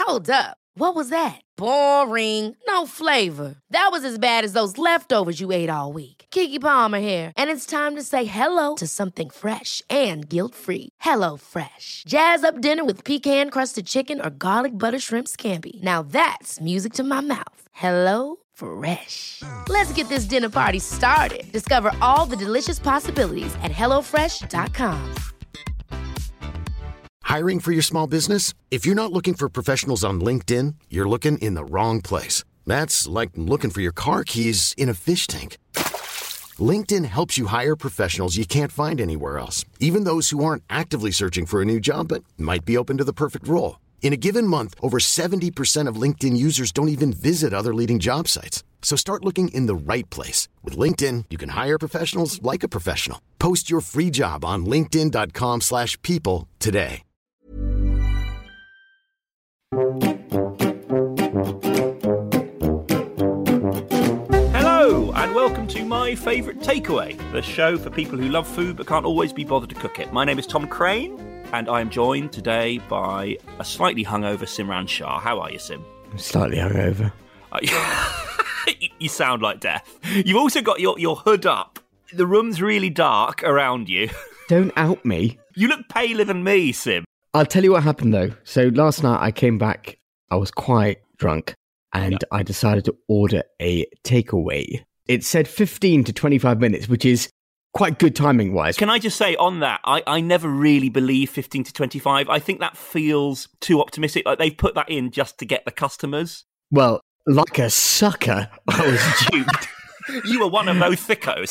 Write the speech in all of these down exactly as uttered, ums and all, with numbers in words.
Hold up. What was that? Boring. No flavor. That was as bad as those leftovers you ate all week. Keke Palmer here, and it's time to say hello to something fresh and guilt-free. Hello Fresh. Jazz up dinner with pecan-crusted chicken or garlic butter shrimp scampi. Now that's music to my mouth. Hello Fresh. Let's get this dinner party started. Discover all the delicious possibilities at hello fresh dot com. Hiring for your small business? If you're not looking for professionals on LinkedIn, you're looking in the wrong place. That's like looking for your car keys in a fish tank. LinkedIn helps you hire professionals you can't find anywhere else, even those who aren't actively searching for a new job but might be open to the perfect role. In a given month, over seventy percent of LinkedIn users don't even visit other leading job sites. So start looking in the right place. With LinkedIn, you can hire professionals like a professional. Post your free job on linkedin dot com slash people today. Hello, and welcome to My Favourite Takeaway, the show for people who love food but can't always be bothered to cook it. My name is Tom Crane, and I am joined today by a slightly hungover Simran Shah. How are you, Sim? I'm slightly hungover. Uh, you sound like death. You've also got your, your hood up. The room's really dark around you. Don't out me. You look paler than me, Sim. I'll tell you what happened, though. So last night I came back, I was quite drunk, and yeah. I decided to order a takeaway. It said fifteen to twenty-five minutes, which is quite good timing-wise. Can I just say on that, I, I never really believe fifteen to twenty-five. I think that feels too optimistic. Like they've put that in just to get the customers. Well, like a sucker, I was duped. You were one of those thickos.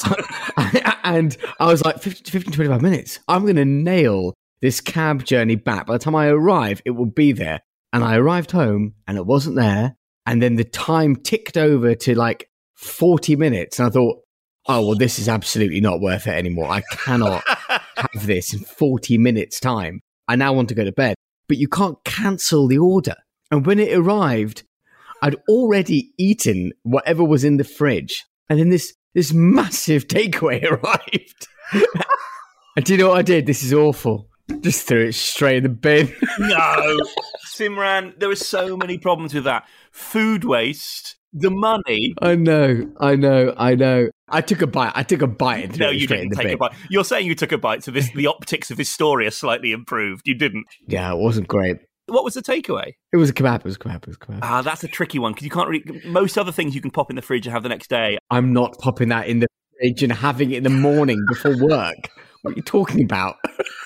And I was like, fifteen to twenty-five minutes. I'm going to nail this cab journey back. By the time I arrive, it will be there. And I arrived home and it wasn't there. And then the time ticked over to like forty minutes. And I thought, oh, well, this is absolutely not worth it anymore. I cannot have this in forty minutes time. I now want to go to bed. But you can't cancel the order. And when it arrived, I'd already eaten whatever was in the fridge. And then this, this massive takeaway arrived. And do you know what I did? This is awful. Just threw it straight in the bin. No. Simran, there are so many problems with that. Food waste, the money. I know, I know, I know. I took a bite. I took a bite and threw No, it you straight didn't in the take bin. a bite. You're saying you took a bite, so this, the optics of this story are slightly improved. You didn't. Yeah, it wasn't great. What was the takeaway? It was a kebab. It was a kebab. It was a kebab. Ah, that's a tricky one, because you can't really... Most other things you can pop in the fridge and have the next day. I'm not popping that in the fridge and having it in the morning before work. What are you talking about?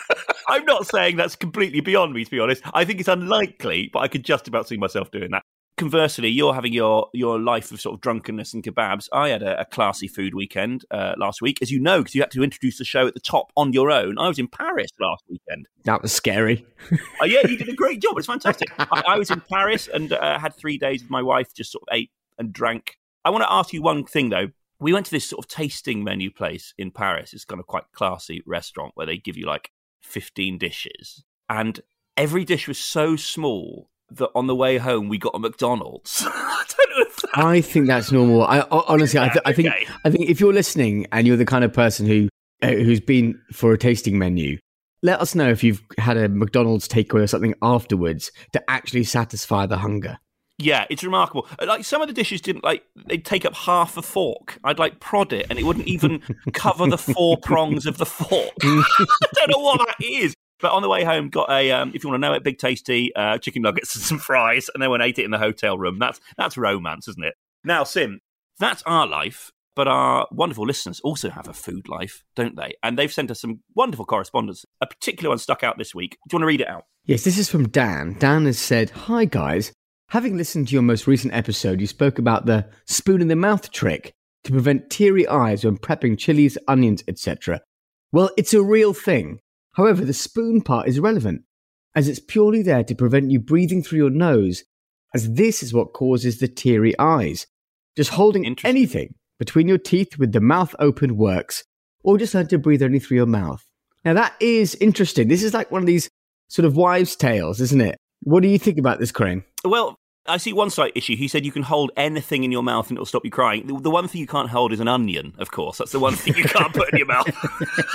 I'm not saying that's completely beyond me, to be honest. I think it's unlikely, but I could just about see myself doing that. Conversely, you're having your, your life of sort of drunkenness and kebabs. I had a, a classy food weekend uh, last week, as you know, because you had to introduce the show at the top on your own. I was in Paris last weekend. That was scary. uh, yeah, you did a great job. It's fantastic. I, I was in Paris and uh, had three days with my wife, just sort of ate and drank. I want to ask you one thing, though. We went to this sort of tasting menu place in Paris. It's kind of quite classy restaurant where they give you like fifteen dishes. And every dish was so small that on the way home we got a McDonald's. I don't know if that... I think that's normal. I honestly, I, th- I think, okay. I think if you're listening and you're the kind of person who uh, who's been for a tasting menu, let us know if you've had a McDonald's takeaway or something afterwards to actually satisfy the hunger. Yeah, it's remarkable. Like some of the dishes didn't like they'd take up half a fork. I'd like prod it and it wouldn't even cover the four prongs of the fork. I don't know what that is. But on the way home, got a um, if you want to know it, big tasty uh, chicken nuggets and some fries, and then went and ate it in the hotel room. That's that's romance, isn't it? Now, Sim, that's our life. But our wonderful listeners also have a food life, don't they? And they've sent us some wonderful correspondence. A particular one stuck out this week. Do you want to read it out? Yes, this is from Dan. Dan has said, "Hi guys. Having listened to your most recent episode, you spoke about the spoon in the mouth trick to prevent teary eyes when prepping chilies, onions, et cetera. Well, it's a real thing. However, the spoon part is relevant, as it's purely there to prevent you breathing through your nose, as this is what causes the teary eyes. Just holding anything between your teeth with the mouth open works, or just learn to breathe only through your mouth." Now that is interesting. This is like one of these sort of wives' tales, isn't it? What do you think about this, Crane? Well, I see one slight issue. He said you can hold anything in your mouth and it'll stop you crying. The, the one thing you can't hold is an onion, of course. That's the one thing you can't put in your mouth.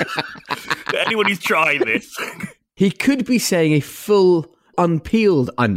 Anyone who's tried this. He could be saying a full, unpeeled onion.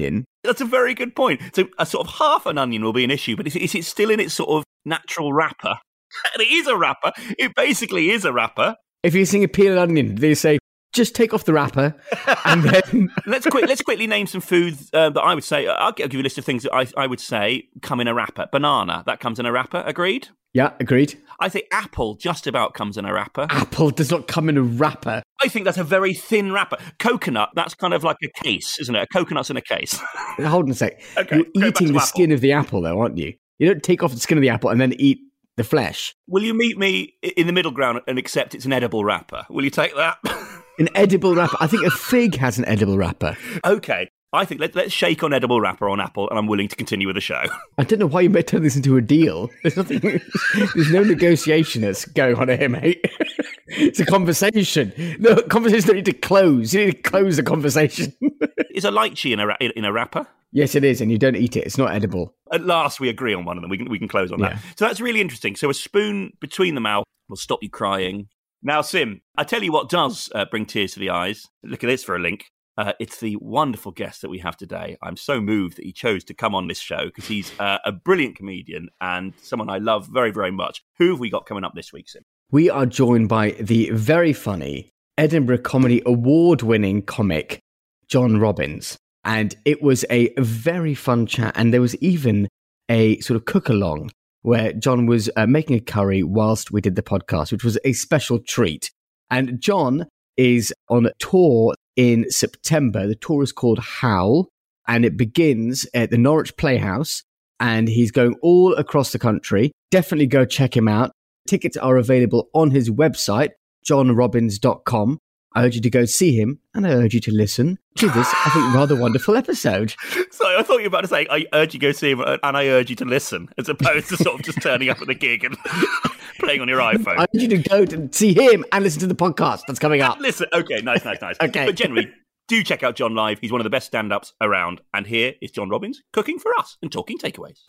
That's a very good point. So a sort of half an onion will be an issue, but is it, is it still in its sort of natural wrapper? And it is a wrapper. It basically is a wrapper. If you're seeing a peel and onion, they say, just take off the wrapper and then... let's, quick, let's quickly name some foods uh, that I would say, I'll give you a list of things that I, I would say come in a wrapper. Banana, that comes in a wrapper, agreed? Yeah, agreed. I think apple just about comes in a wrapper. Apple does not come in a wrapper. I think that's a very thin wrapper. Coconut, that's kind of like a case, isn't it? A coconut's in a case. Hold on a sec. Okay, You're eating the apple. skin of the apple, though, aren't you? You don't take off the skin of the apple and then eat the flesh. Will you meet me in the middle ground and accept it's an edible wrapper? Will you take that? An edible wrapper. I think a fig has an edible wrapper. Okay. I think let, let's shake on edible wrapper on apple, and I'm willing to continue with the show. I don't know why you might turn this into a deal. There's nothing. There's no negotiation that's going on here, mate. It's a conversation. No, conversations don't need to close. You need to close the conversation. Is a lychee in a, ra- in a wrapper? Yes, it is, and you don't eat it. It's not edible. At last, we agree on one of them. We can we can close on that. Yeah. So that's really interesting. So a spoon between the mouth will stop you crying. Now, Sim, I tell you what does uh, bring tears to the eyes. Look at this for a link. Uh, it's the wonderful guest that we have today. I'm so moved that he chose to come on this show because he's uh, a brilliant comedian and someone I love very, very much. Who have we got coming up this week, Sim? We are joined by the very funny Edinburgh Comedy Award-winning comic, John Robins. And it was a very fun chat. And there was even a sort of cook-along where John was uh, making a curry whilst we did the podcast, which was a special treat. And John is on tour in September. The tour is called Howl, and it begins at the Norwich Playhouse, and he's going all across the country. Definitely go check him out. Tickets are available on his website, john robins dot com. I urge you to go see him, and I urge you to listen to this, I think, rather wonderful episode. Sorry, I thought you were about to say, I urge you to go see him, and I urge you to listen, as opposed to sort of just turning up at the gig and playing on your iPhone. I urge you to go to see him and listen to the podcast that's coming up. Listen, okay, nice, nice, nice. Okay. But generally, do check out John live. He's one of the best stand-ups around. And here is John Robins cooking for us and talking takeaways.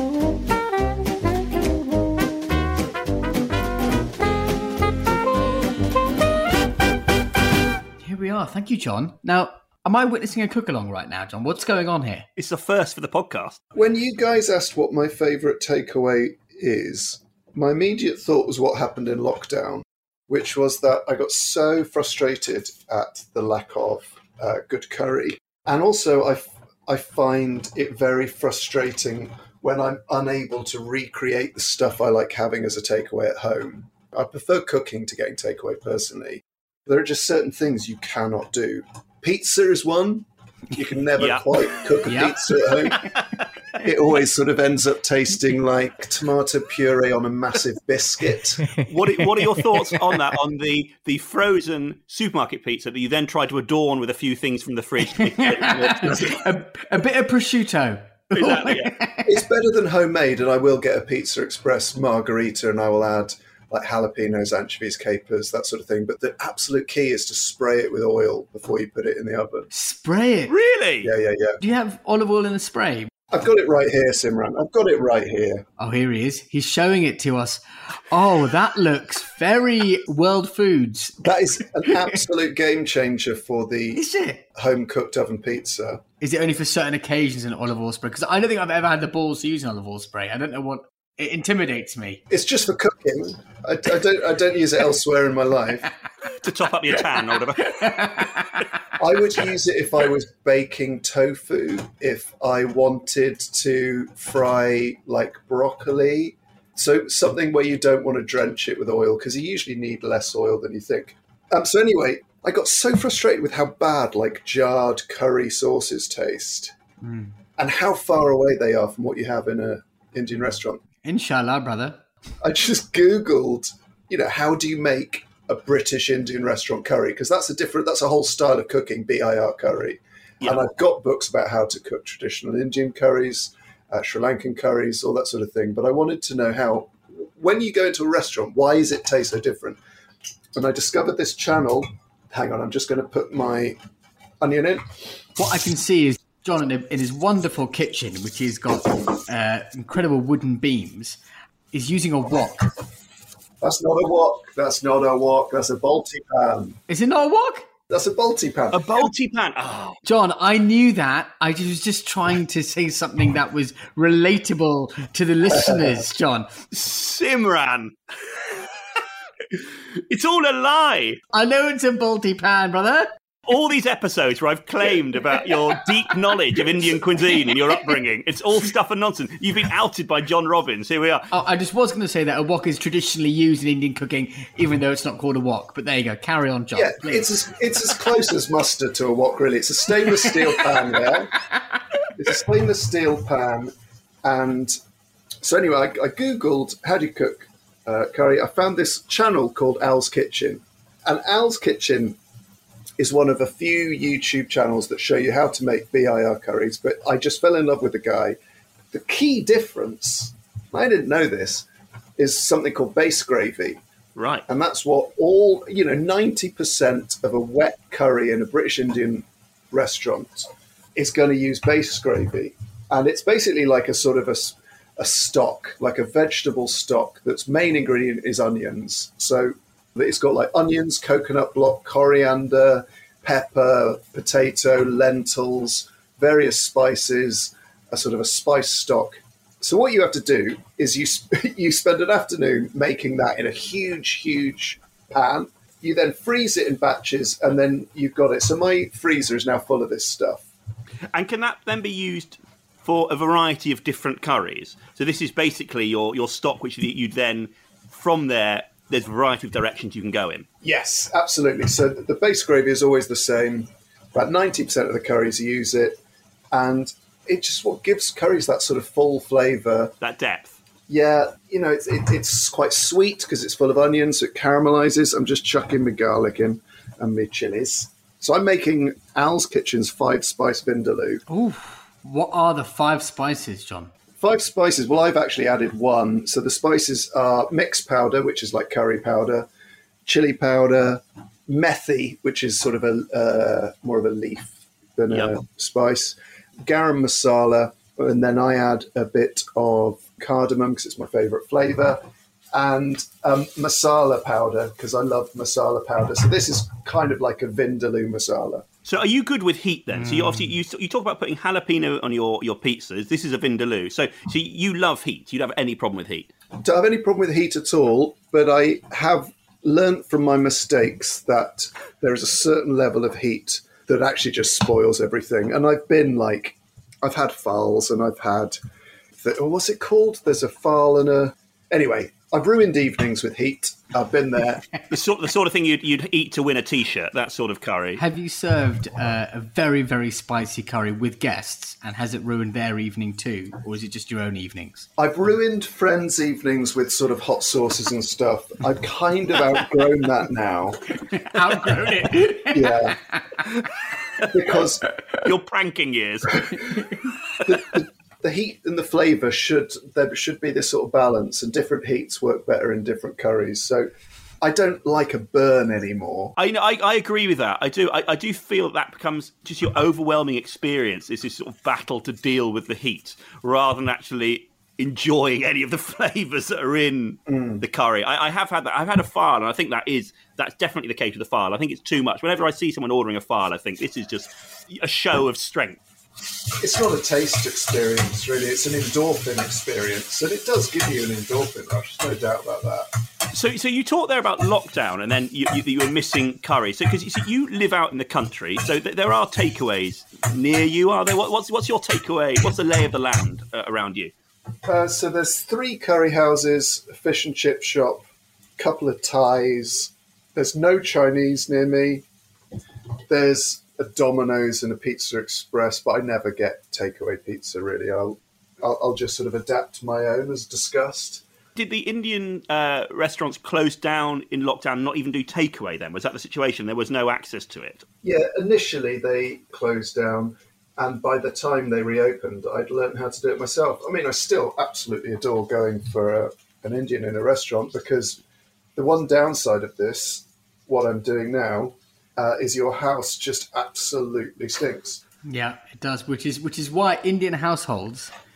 Here we are. Thank you, John. Now, am I witnessing a cook-along right now, John? What's going on here? It's the first for the podcast. When you guys asked what my favourite takeaway is, my immediate thought was what happened in lockdown, which was that I got so frustrated at the lack of uh, good curry. And also, I, I find it very frustrating when I'm unable to recreate the stuff I like having as a takeaway at home. I prefer cooking to getting takeaway personally. There are just certain things you cannot do. Pizza is one. You can never Yeah. quite cook a Yeah. pizza at home. It always sort of ends up tasting like tomato puree on a massive biscuit. What are, what are your thoughts on that, on the, the frozen supermarket pizza that you then try to adorn with a few things from the fridge? a, a bit of prosciutto. Exactly, yeah. It's better than homemade, and I will get a Pizza Express margarita, and I will add like jalapenos, anchovies, capers, that sort of thing. But the absolute key is to spray it with oil before you put it in the oven. Spray it. Really? Yeah, yeah, yeah. Do you have olive oil in the spray? I've got it right here, Simran. I've got it right here. Oh, here he is. He's showing it to us. Oh, that looks very World Foods. That is an absolute game changer for the Is it? home-cooked oven pizza. Is it only for certain occasions an olive oil spray? Because I don't think I've ever had the balls to use an olive oil spray. I don't know what... It intimidates me. It's just for cooking. I, I don't. I don't use it elsewhere in my life. To top up your tan or whatever. I would use it if I was baking tofu, if I wanted to fry like broccoli. So something where you don't want to drench it with oil, because you usually need less oil than you think. Um, so anyway, I got so frustrated with how bad like jarred curry sauces taste Mm. and how far away they are from what you have in a Indian restaurant. Inshallah, brother. I just Googled, you know, how do you make a British Indian restaurant curry? Because that's a different, that's a whole style of cooking, B I R curry. Yeah. And I've got books about how to cook traditional Indian curries, uh, Sri Lankan curries, all that sort of thing. But I wanted to know how, when you go into a restaurant, why does it taste so different? And I discovered this channel. Hang on, I'm just going to put my onion in. What I can see is John in, a, in his wonderful kitchen, which has got uh, incredible wooden beams, is using a wok. That's not a wok. That's not a wok. That's a Balti pan. Is it not a wok? That's a Balti pan. A Balti pan. Oh. John, I knew that. I was just trying to say something that was relatable to the listeners, John. Simran. It's all a lie. I know it's a Balti pan, brother. All these episodes where I've claimed about your deep knowledge of Indian cuisine and your upbringing, it's all stuff and nonsense. You've been outed by John Robbins. Here we are. Oh, I just was going to say that a wok is traditionally used in Indian cooking, even though it's not called a wok. But there you go. Carry on, John. Yeah, please. it's as, it's as close as mustard to a wok, really. It's a stainless steel pan, yeah? It's a stainless steel pan. And so anyway, I, I Googled how do you cook uh, curry. I found this channel called Al's Kitchen. And Al's Kitchen is one of a few YouTube channels that show you how to make B I R curries, but I just fell in love with the guy. The key difference, I didn't know this, is something called base gravy. Right. And that's what all, you know, ninety percent of a wet curry in a British Indian restaurant is going to use base gravy. And it's basically like a sort of a, a stock, like a vegetable stock that's main ingredient is onions. So it's got like onions, coconut block, coriander, pepper, potato, lentils, various spices, a sort of a spice stock. So what you have to do is you sp- you spend an afternoon making that in a huge, huge pan. You then freeze it in batches, and then you've got it. So my freezer is now full of this stuff. And can that then be used for a variety of different curries? So this is basically your, your stock, which you then, from there, there's a variety of directions you can go in. Yes, absolutely. So the base gravy is always the same. About ninety percent of the curries use it. And it just what gives curries that sort of full flavour. That depth. Yeah, you know, it's, it, it's quite sweet because it's full of onions, so it caramelizes. I'm just chucking my garlic in and my chilies. So I'm making Al's Kitchen's five spice vindaloo. Ooh, what are the five spices, John? Five spices. Well, I've actually added one. So the spices are mixed powder, which is like curry powder, chili powder, methi, which is sort of a uh, more of a leaf than Yep. a spice, garam masala, and then I add a bit of cardamom because it's my favourite flavour, and um, masala powder because I love masala powder. So this is kind of like a vindaloo masala. So are you good with heat then? Mm. So you obviously you, you talk about putting jalapeno on your, your pizzas. This is a vindaloo. So so you love heat. You don't have any problem with heat. Don't have any problem with heat at all, but I have learnt from my mistakes that there is a certain level of heat that actually just spoils everything. And I've been like, I've had fowls and I've had, the, oh, what's it called? There's a fowl and a, anyway, I've ruined evenings with heat. I've been there. The sort, the sort of thing you'd, you'd eat to win a T-shirt, that sort of curry. Have you served uh, a very, very spicy curry with guests, and has it ruined their evening too? Or is it just your own evenings? I've ruined friends' evenings with sort of hot sauces and stuff. I've kind of outgrown that now. Outgrown it? Yeah. Because your pranking years. the, the, the heat and the flavour should, there should be this sort of balance, and different heats work better in different curries. So I don't like a burn anymore. I I, I agree with that. I do. I, I do feel that, that becomes just your overwhelming experience. Is this sort of battle to deal with the heat rather than actually enjoying any of the flavours that are in mm. the curry. I, I have had that. I've had a file, and I think that is that's definitely the case with the file. I think it's too much. Whenever I see someone ordering a file, I think this is just a show of strength. It's not a taste experience, really. It's an endorphin experience, and it does give you an endorphin rush. There's no doubt about that. So, so you talked there about lockdown, and then you, you, you were missing curry. So, because you, so you live out in the country, so th- there are takeaways near you, are there? What, what's what's your takeaway? What's the lay of the land uh, around you? Uh, so there's three curry houses, a fish and chip shop, a couple of Thais. There's no Chinese near me. There's a Domino's and a Pizza Express, but I never get takeaway pizza, really. I'll, I'll, I'll just sort of adapt my own, as discussed. Did the Indian uh, restaurants close down in lockdown, not even do takeaway then? Was that the situation? There was no access to it? Yeah, initially they closed down, and by the time they reopened, I'd learned how to do it myself. I mean, I still absolutely adore going for a, an Indian in a restaurant, because the one downside of this, what I'm doing now, uh, is your house just absolutely stinks. Yeah, it does, which is which is why Indian households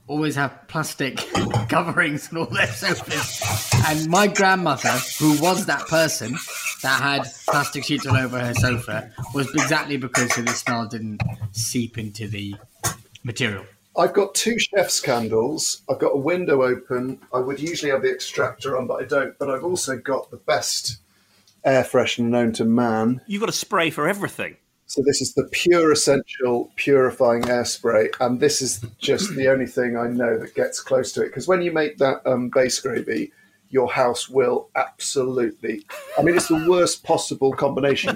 always have plastic coverings on all their sofas. And my grandmother, who was that person that had plastic sheets all over her sofa, was exactly because the smell didn't seep into the material. I've got two chef's candles. I've got a window open. I would usually have the extractor on, but I don't. But I've also got the best air freshener known to man. You've got a spray for everything. So this is the Pure Essential Purifying Air Spray, and this is just the only thing I know that gets close to it. Because when you make that um, base gravy, your house will absolutely... I mean, it's the worst possible combination.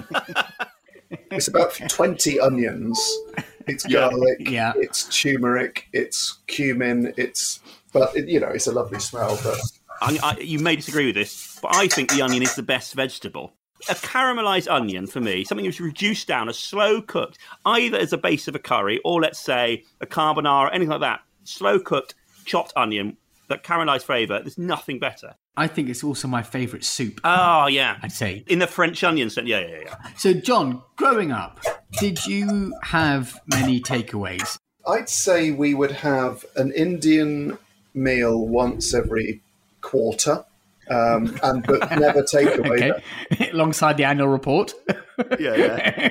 It's about twenty onions. It's garlic, yeah. It's turmeric, it's cumin, it's... But, it, you know, it's a lovely smell. But I, I, you may disagree with this, but I think the onion is the best vegetable. A caramelised onion, for me, something that's reduced down, a slow cooked, either as a base of a curry or, let's say, a carbonara, anything like that. Slow cooked, chopped onion, that caramelised flavour, there's nothing better. I think it's also my favourite soup. Oh, yeah. I'd say. In the French onion scent, yeah, yeah, yeah. So, John, growing up, did you have many takeaways? I'd say we would have an Indian meal once every quarter, um, and but never take away. Okay. Alongside the annual report. Yeah, yeah.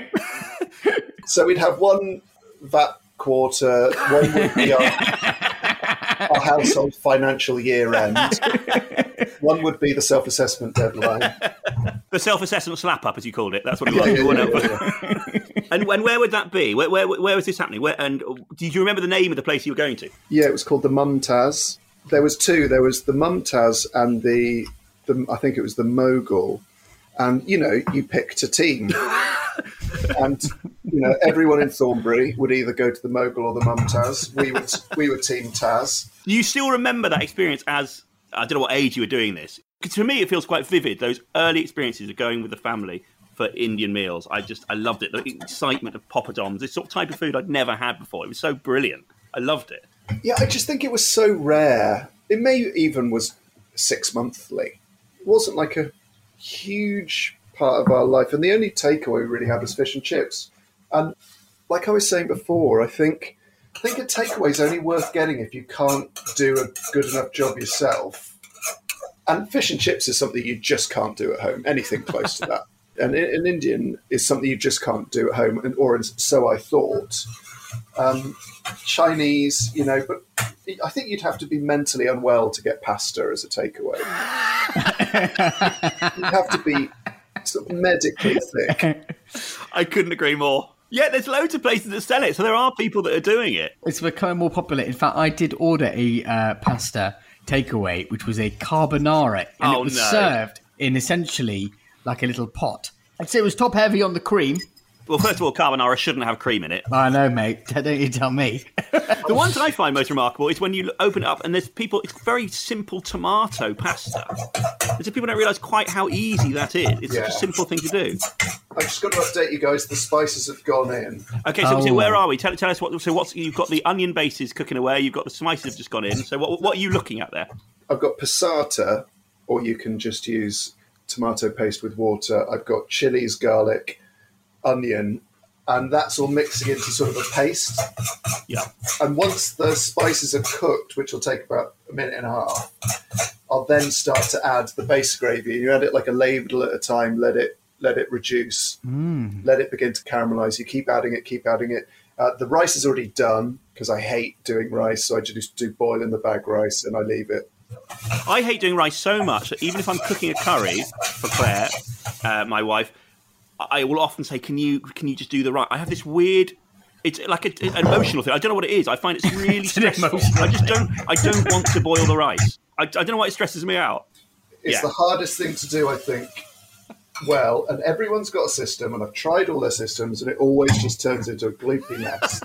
So we'd have one V A T quarter, one would be our, our household financial year end. One would be the self-assessment deadline. The self-assessment slap-up, as you called it. That's what it Yeah, was. yeah, yeah, yeah. And, and where would that be? Where, where, where was this happening? Where, and did you remember the name of the place you were going to? Yeah, it was called the Mumtaz. There was two. There was the Mumtaz and the, the I think it was the Mogul. And, you know, you picked a team. And, you know, everyone in Thornbury would either go to the Mogul or the Mumtaz. We were, we were Team Taz. You still remember that experience as, I don't know what age you were doing this. Because for me, it feels quite vivid, those early experiences of going with the family for Indian meals. I just, I loved it. The excitement of poppadoms, this sort of type of food I'd never had before. It was so brilliant. I loved it. Yeah, I just think it was so rare. It may even was six monthly. It wasn't like a huge part of our life. And the only takeaway we really had was fish and chips. And like I was saying before, I think I think a takeaway is only worth getting if you can't do a good enough job yourself. And fish and chips is something you just can't do at home, anything close to that. And an Indian is something you just can't do at home, and or so I thought. Um, Chinese, you know, but I think you'd have to be mentally unwell to get pasta as a takeaway. You'd have to be sort of medically thick. I couldn't agree more. Yeah, there's loads of places that sell it, so there are people that are doing it. It's becoming more popular. In fact, I did order a uh, pasta takeaway, which was a carbonara, and Oh, it was no. served in essentially like a little pot. I'd say it was top heavy on the cream. Well, first of all, carbonara shouldn't have cream in it. I know, mate. Don't you tell me. The ones I find most remarkable is when you open it up and there's people, it's very simple tomato pasta. And so people don't realise quite how easy that is. It's Yeah. such a simple thing to do. I've just got to update you guys. The spices have gone in. Okay, so, Oh. so where are we? Tell, tell us what. So what's you've got the onion bases cooking away. You've got the spices have just gone in. So what, what are you looking at there? I've got passata, or you can just use tomato paste with water. I've got chilies, garlic, onion, and that's all mixing into sort of a paste. Yeah. And once the spices are cooked, which will take about a minute and a half, I'll then start to add the base gravy. You add it like a ladle at a time, let it let it reduce, Mm. let it begin to caramelize. You keep adding it, keep adding it. Uh, the rice is already done because I hate doing rice, so I just do boil in the bag rice and I leave it. I hate doing rice so much that even if I'm cooking a curry for Claire, uh, my wife, I will often say, "Can you can you just do the rice?" I have this weird. It's like a, an emotional thing. I don't know what it is. I find it's really It's an stressful. emotional I just don't. I don't want to boil the rice. I, I don't know why it stresses me out. It's Yeah. the hardest thing to do, I think. Well, and everyone's got a system, and I've tried all their systems, and it always just turns into a gloopy mess.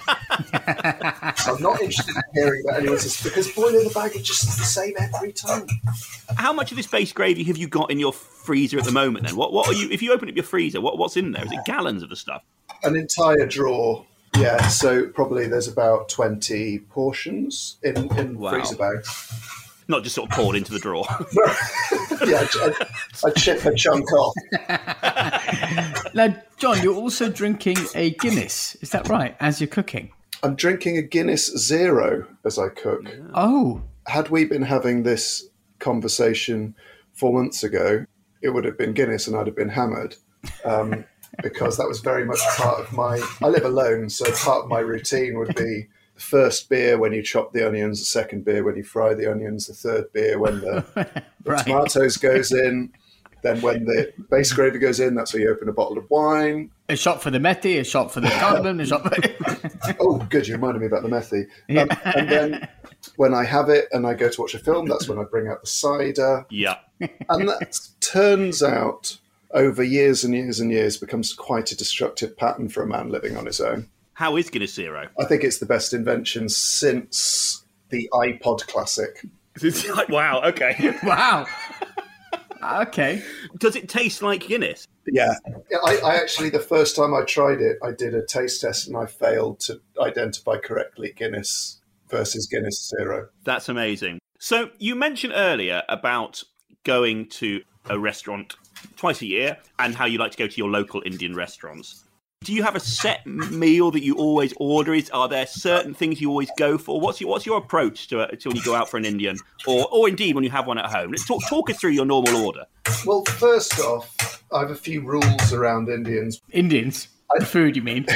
I'm not interested in hearing about anyone's system, because boiling the bag is just the same every time. How much of this base gravy have you got in your freezer at the moment? Then what? What are you? If you open up your freezer, what, what's in there? Is it gallons of the stuff? An entire drawer, yeah, so probably there's about twenty portions in, in Wow. freezer bags. Not just sort of poured into the drawer. Yeah, I, I chip a chunk off. Now, John, you're also drinking a Guinness. Is that right? As you're cooking. I'm drinking a Guinness Zero as I cook. Yeah. Oh, Had we been having this conversation four months ago, it would have been Guinness and I'd have been hammered. Um, because that was very much part of my... I live alone, so part of my routine would be the first beer when you chop the onions, the second beer when you fry the onions, the third beer when the, the right. tomatoes goes in, then when the base gravy goes in, that's where you open a bottle of wine. A shot for the methi, a shot for the cardamom, a shot for... Oh, good, you reminded me about the methy. Yeah. Um, and then when I have it and I go to watch a film, that's when I bring out the cider. Yeah. And that turns out, over years and years and years, becomes quite a destructive pattern for a man living on his own. How is Guinness Zero? I think it's the best invention since the iPod Classic. Wow, okay. Wow. Okay. Does it taste like Guinness? Yeah. Yeah, I, I actually, the first time I tried it, I did a taste test and I failed to identify correctly Guinness versus Guinness Zero. That's amazing. So you mentioned earlier about going to a restaurant twice a year and how you like to go to your local Indian restaurants. Do you have a set meal that you always order? Is Are there certain things you always go for? What's your What's your approach to, to when you go out for an Indian, or or indeed when you have one at home? Let's talk talk us through your normal order. Well, first off, I have a few rules around Indians. Indians? The food, you mean?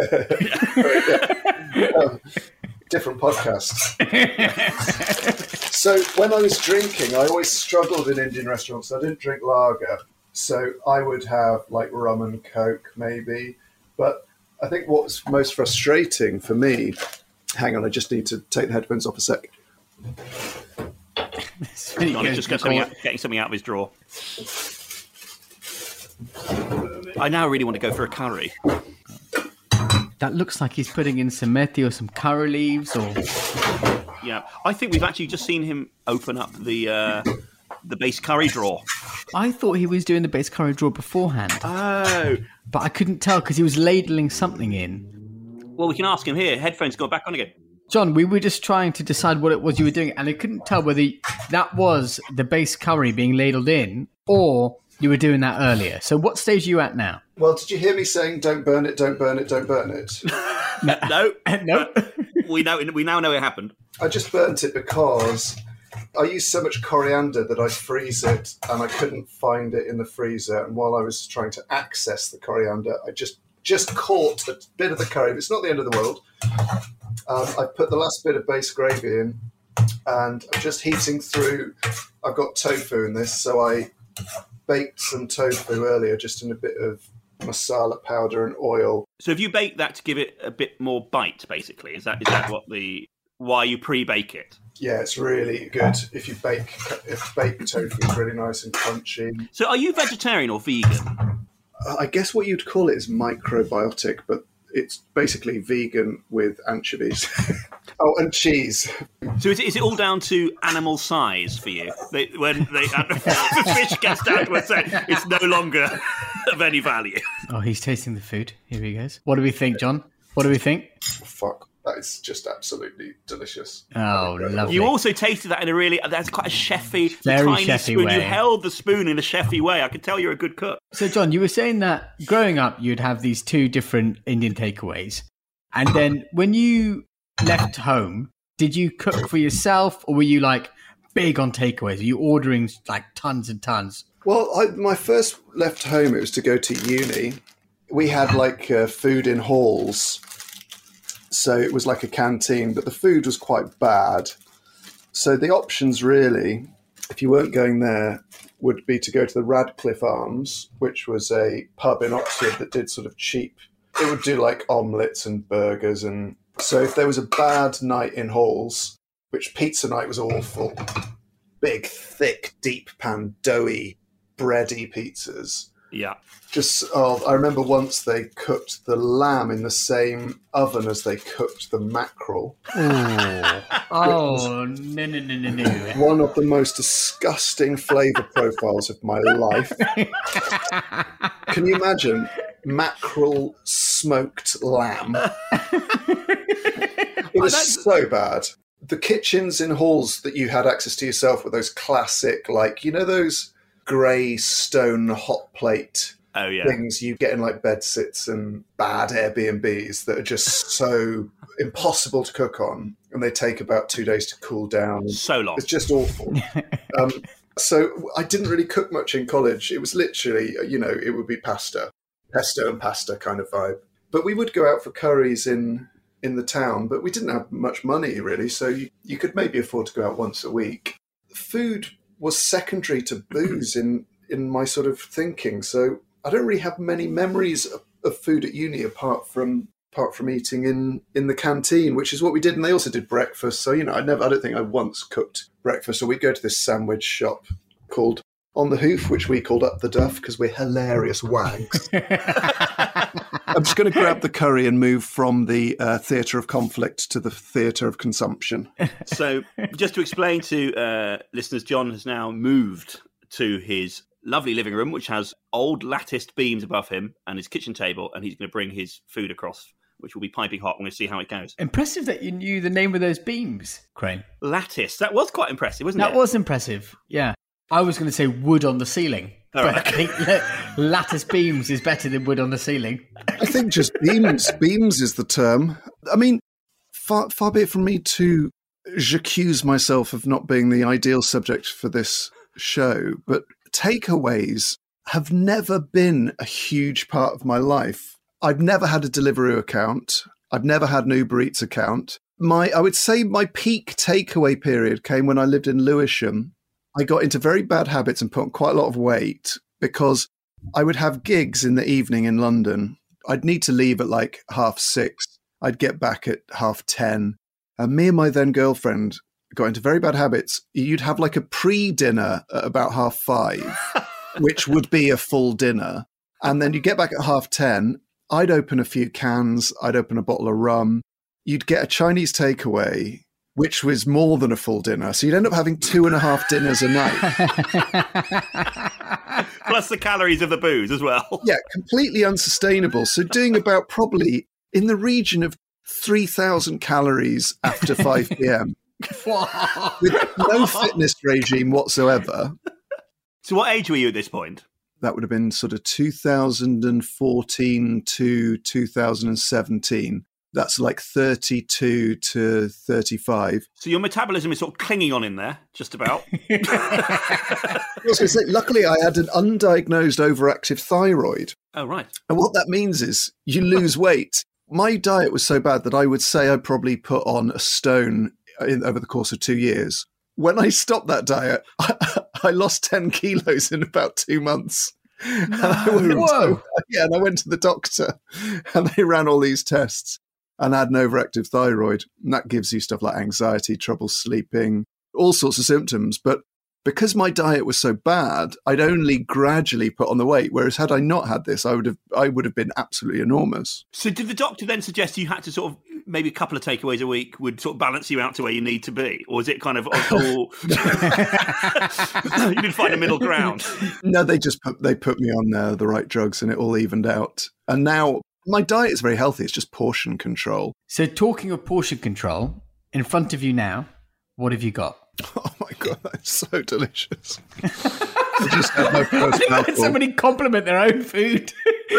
um, different podcast. So when I was drinking, I always struggled in Indian restaurants. I didn't drink lager. So I would have like rum and Coke maybe. But I think what's most frustrating for me, hang on, I just need to take the headphones off a sec. Johnny's just getting something, out, getting something out of his drawer. I now really want to go for a curry. That looks like he's putting in some methi or some curry leaves or... Yeah, I think we've actually just seen him open up the uh, the base curry drawer. I thought he was doing the base curry drawer beforehand. Oh. But I couldn't tell because he was ladling something in. Well, we can ask him here. Headphones go back on again. John, we were just trying to decide what it was you were doing, and I couldn't tell whether that was the base curry being ladled in or you were doing that earlier. So what stage are you at now? Well, did you hear me saying don't burn it, don't burn it, don't burn it? No. No. we know. We now know it happened. I just burnt it because I used so much coriander that I freeze it and I couldn't find it in the freezer. And while I was trying to access the coriander, I just, just caught a bit of the curry. But it's not the end of the world. Um, I put the last bit of base gravy in and I'm just heating through. I've got tofu in this, so I baked some tofu earlier just in a bit of masala powder and oil. So have you baked that to give it a bit more bite, basically? Is that is that what the why you pre-bake it? Yeah, it's really good if you bake if baked tofu is really nice and crunchy. So are you vegetarian or vegan? I guess what you'd call it is microbiotic, but it's basically vegan with anchovies. Oh, and cheese. So is it, is it all down to animal size for you? They, when they, the fish gets down to a say it's no longer of any value. Oh, he's tasting the food. Here he goes. What do we think, John? What do we think? Fuck, that is just absolutely delicious. Oh, lovely. You also tasted that in a really, that's quite a chefy, Very tiny chefy spoon. way. You held the spoon in a chefy way. I could tell you're a good cook. So, John, you were saying that growing up, you'd have these two different Indian takeaways. And then when you left home, did you cook for yourself or were you like big on takeaways? Were you ordering like tons and tons? Well, I, my first left home, it was to go to uni. We had like uh, food in halls. So it was like a canteen, but the food was quite bad. So the options really, if you weren't going there, would be to go to the Radcliffe Arms, which was a pub in Oxford that did sort of cheap. It would do like omelettes and burgers. And so if there was a bad night in halls, which pizza night was awful, big, thick, deep pan, doughy, bready pizzas. Yeah. Just, oh, I remember once they cooked the lamb in the same oven as they cooked the mackerel. Oh, oh no, no, no, no, no. One of the most disgusting flavour profiles of my life. Can you imagine mackerel smoked lamb? It was so bad. The kitchens in halls that you had access to yourself were those classic, like, you know, those grey stone hot plate Oh, yeah. things you get in like bed sits and bad Airbnbs that are just so impossible to cook on, and they take about two days to cool down. So long. It's just awful. um, so I didn't really cook much in college. It was literally, you know, it would be pasta, pesto and pasta kind of vibe. But we would go out for curries in in the town, but we didn't have much money really, so you, you could maybe afford to go out once a week. Food was secondary to booze in, in my sort of thinking, so I don't really have many memories of, of food at uni apart from apart from eating in, in the canteen, which is what we did. And they also did breakfast. So, you know, I never, I don't think I once cooked breakfast. Or we'd go to this sandwich shop called On the Hoof, which we called Up the Duff because we're hilarious wags. I'm just going to grab the curry and move from the uh, theatre of conflict to the theatre of consumption. So just to explain to uh, listeners, John has now moved to his lovely living room, which has old latticed beams above him and his kitchen table, and he's going to bring his food across, which will be piping hot. We're going to see how it goes. Impressive that you knew the name of those beams, Crane. Lattice. That was quite impressive, wasn't That it? was impressive, yeah. I was going to say wood on the ceiling, All but right. I think that lattice beams is better than wood on the ceiling. I think just beams. Beams is the term. I mean, far, far be it from me to j'accuse myself of not being the ideal subject for this show, but takeaways have never been a huge part of my life. I've never had a Deliveroo account. I've never had an Uber Eats account. My, I would say my peak takeaway period came when I lived in Lewisham. I got into very bad habits and put on quite a lot of weight because I would have gigs in the evening in London. I'd need to leave at like half six. I'd get back at half ten. And me and my then girlfriend got into very bad habits. You'd have like a pre-dinner at about half five, which would be a full dinner. And then you get back at half ten. I'd open a few cans. I'd open a bottle of rum. You'd get a Chinese takeaway, which was more than a full dinner. So you'd end up having two and a half dinners a night. Plus the calories of the booze as well. Yeah, completely unsustainable. So doing about probably in the region of three thousand calories after five p.m. with no fitness regime whatsoever. So what age were you at this point? That would have been sort of two thousand fourteen to two thousand seventeen. That's like thirty-two to thirty-five. So your metabolism is sort of clinging on in there, just about. I was going to say, luckily I had an undiagnosed overactive thyroid. Oh, right. And what that means is you lose weight. My diet was so bad that I would say I probably put on a stone in, over the course of two years. When I stopped that diet, I, I lost ten kilos in about two months. No. And I went Whoa. to, yeah, and I went to the doctor and they ran all these tests and I had an overactive thyroid. And that gives you stuff like anxiety, trouble sleeping, all sorts of symptoms. But because my diet was so bad, I'd only gradually put on the weight. Whereas had I not had this, I would have I would have been absolutely enormous. So did the doctor then suggest you had to sort of maybe a couple of takeaways a week would sort of balance you out to where you need to be? Or was it kind of all... you didn't find a middle ground? No, they just put, they put me on uh, the right drugs and it all evened out. And now my diet is very healthy. It's just portion control. So talking of portion control, in front of you now, what have you got? Oh my God, that's so delicious. I just had my first When mouthful. somebody compliment their own food.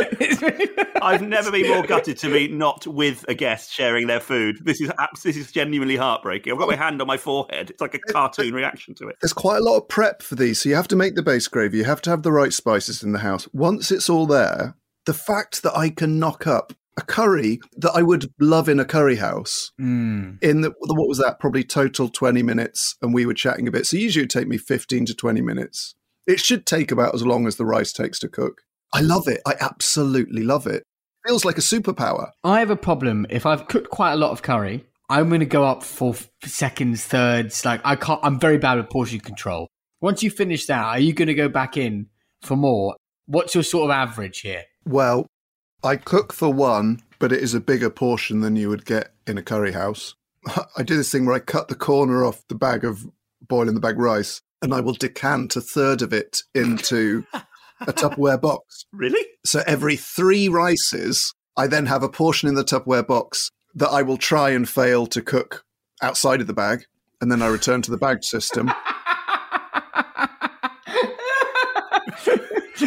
I've never been more gutted to be not with a guest sharing their food. This is abs- this is genuinely heartbreaking. I've got my hand on my forehead. It's like a cartoon reaction to it. There's quite a lot of prep for these. So you have to make the base gravy. You have to have the right spices in the house. Once it's all there, the fact that I can knock up a curry that I would love in a curry house Mm. in the, what was that? Probably total twenty minutes. And we were chatting a bit. So usually it would take me fifteen to twenty minutes. It should take about as long as the rice takes to cook. I love it. I absolutely love it. Feels like a superpower. I have a problem. If I've cooked quite a lot of curry, I'm going to go up for f- seconds, thirds. Like I can't, I'm very bad with portion control. Once you finish that, are you going to go back in for more? What's your sort of average here? Well, I cook for one, but it is a bigger portion than you would get in a curry house. I do this thing where I cut the corner off the bag of boil in the bag rice and I will decant a third of it into a Tupperware box. Really? So every three rices, I then have a portion in the Tupperware box that I will try and fail to cook outside of the bag. And then I return to the bag system. Just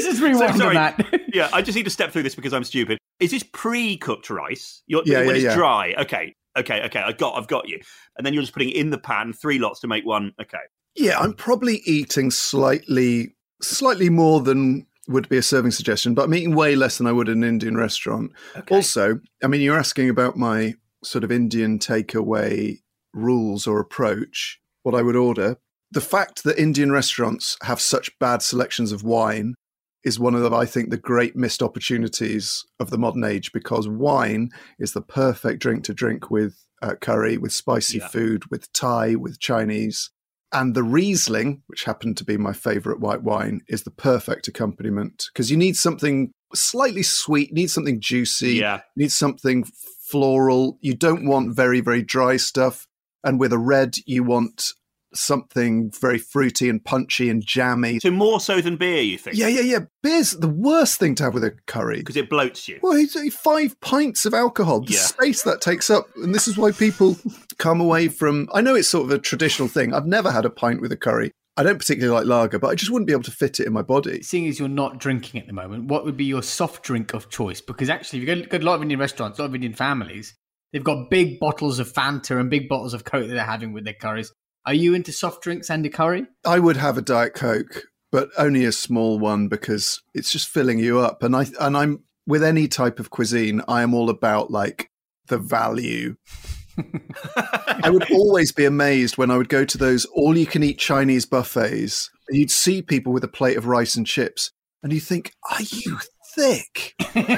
Let's just rewind So, sorry. on that. Yeah, I just need to step through this because I'm stupid. Is this pre-cooked rice? You're, Yeah, when yeah, it's yeah. dry. Okay, okay, okay. I got, I've got you. And then you're just putting it in the pan, three lots to make one. Okay. Yeah, I'm probably eating slightly, slightly more than would be a serving suggestion, but I'm eating way less than I would in an Indian restaurant. Okay. Also, I mean, you're asking about my sort of Indian takeaway rules or approach, what I would order. The fact that Indian restaurants have such bad selections of wine is one of, the, I think, the great missed opportunities of the modern age, because wine is the perfect drink to drink with uh, curry, with spicy Yeah. food, with Thai, with Chinese. And the Riesling, which happened to be my favourite white wine, is the perfect accompaniment, because you need something slightly sweet, you need something juicy, Yeah. you need something floral. You don't want very, very dry stuff. And with a red, you want something very fruity and punchy and jammy. So more so than beer, you think? Yeah, yeah, yeah. Beer's the worst thing to have with a curry. Because it bloats you. Well, it's, uh, five pints of alcohol, the Yeah. space that takes up. And this is why people come away from... I know it's sort of a traditional thing. I've never had a pint with a curry. I don't particularly like lager, but I just wouldn't be able to fit it in my body. Seeing as you're not drinking at the moment, what would be your soft drink of choice? Because actually, if you go, go to a lot of Indian restaurants, a lot of Indian families, they've got big bottles of Fanta and big bottles of Coke that they're having with their curries. Are you into soft drinks and a curry? I would have a Diet Coke, but only a small one, because it's just filling you up. And I and I'm with any type of cuisine, I am all about like the value. I would always be amazed when I would go to those all-you-can-eat Chinese buffets, and you'd see people with a plate of rice and chips, and you think, "Are you thick?